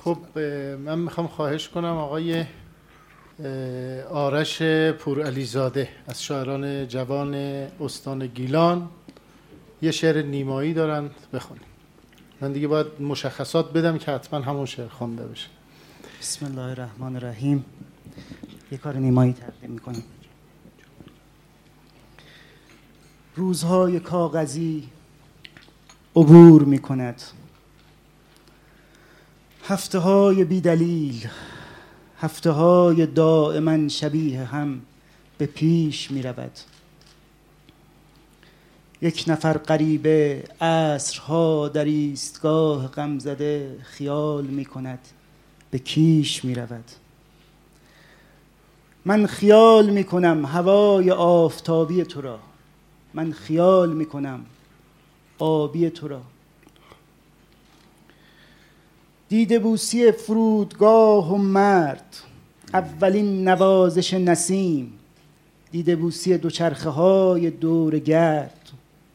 خب من میخوام خواهش کنم آقای آرش پورعلیزاده از شاعران جوان استان گیلان یه شعر نیمایی دارند بخونیم. من دیگه باید مشخصات بدم که حتما همون شعر خوانده بشه. بسم الله الرحمن الرحیم. یه کار نیمایی تقدیم میکنم. روزهای کاغذی عبور میکند، هفته های بی دلیل، هفته های دائما شبیه هم به پیش می رود. یک نفر غریبه عصرها در ایستگاه غمزده خیال می کند به کیش می رود. من خیال می کنم هوای آفتابی تو را، من خیال می کنم آبی تو را. دیده بوسی فرودگاه و مرد، اولین نوازش نسیم، دیده بوسی دوچرخه های دور گرد.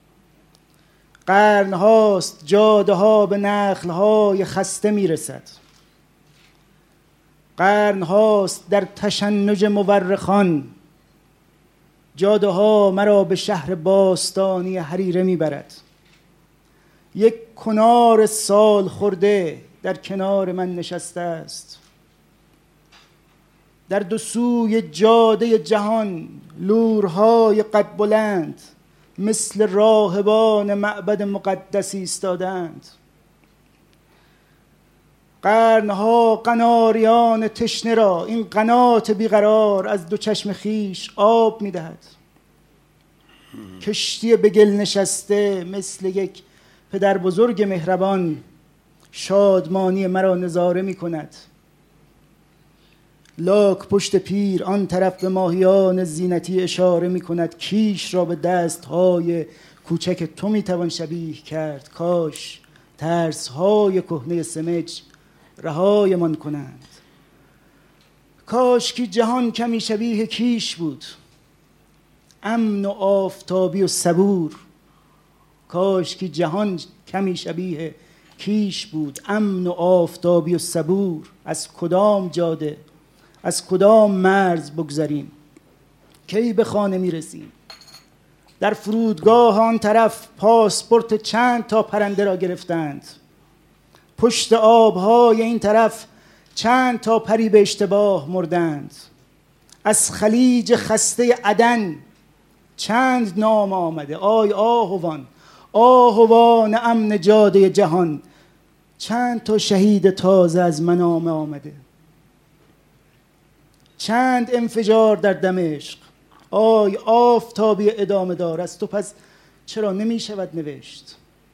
قرن هاست جاده ها به نخل های خسته می رسد، قرن هاست در تشنج مورخان جاده ها مرا به شهر باستانی حریره می برد. یک کنار سال خورده در کنار من نشسته است. در دو سوی جاده جهان لورهای قد بلند مثل راهبان معبد مقدسی ایستادند. قرنها قناریان تشنه را این قنات بیقرار از دو چشم خیش آب می‌دهد. کشتی به گل نشسته مثل یک پدر بزرگ مهربان شادمانی مرا نظاره می کند. لاک پشت پیر آن طرف به ماهیان زینتی اشاره می کند. کیش را به دستهای کوچک تو می توان شبیه کرد. کاش ترسهای کهنه سمج رهایمان کنند. کاش که جهان کمی شبیه کیش بود، امن و آفتابی و صبور. کاش که جهان کمی شبیه کیش بود، امن و آفتابی و صبور. از کدام جاده، از کدام مرز بگذریم؟ کی به خانه میرسیم؟ در فرودگاه آن طرف پاسپورت چند تا پرنده را گرفتند. پشت آبهای این طرف چند تا پری به اشتباه مردند. از خلیج خسته عدن چند نام آمده. آی آهوان، آهوان امن جاده جهان، چند تا شهید تازه از منامه آمده. چند انفجار در دمشق. آی آفتابی ادامه دار، از تو پس چرا نمی شود نوشت؟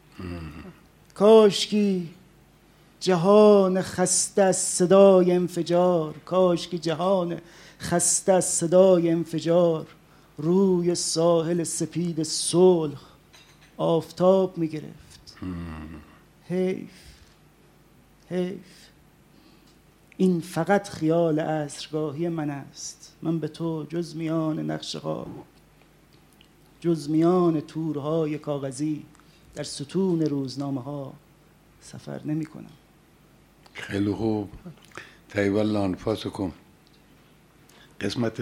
کاشکی جهان خسته از صدای انفجار، کاشکی جهان خسته از صدای انفجار روی ساحل سپید صلح آفتاب می گرفت. حیف، حیف. این فقط خیال عصرگاهی من است. من به تو جز میان نقشه ها، جز میان تورهای کاغذی در ستون روزنامه ها سفر نمی کنم. خیلی خوب. طیب الله انفاسکم. قسمت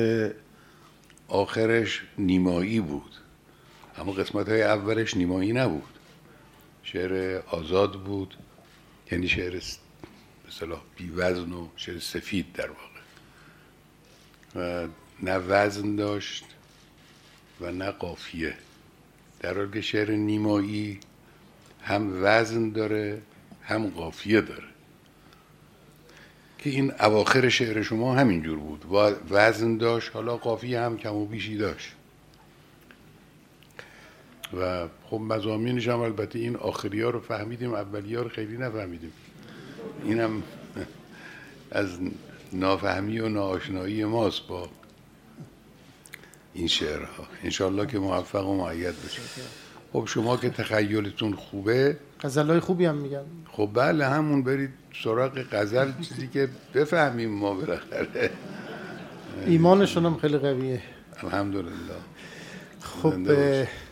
آخرش نیمایی بود، اما قسمت های اولش نیمایی نبود. شعر آزاد بود، یعنی شعر به اصطلاح بی وزن و شعر سفید در واقع، و نه وزن داشت و نه قافیه. در حالی که شعر نیمایی هم وزن داره هم قافیه داره، که این اواخر شعر شما همینجور بود. وزن داشت، حالا قافیه هم کم و بیشی داشت. و خب مضامینش هم البته این آخری ها رو فهمیدیم، اولی ها رو خیلی نفهمیدیم. اینم از نافهمی و ناآشنایی ماست با این شعرها. انشالله که موفق و مؤید بشه. خب شما که تخیلتون خوبه، غزلای خوبی هم میگن. خب بله، همون برید سراغ غزل، چیزی که بفهمیم ما بالاخره. ایمانشون هم خیلی قویه. الحمدلله. خب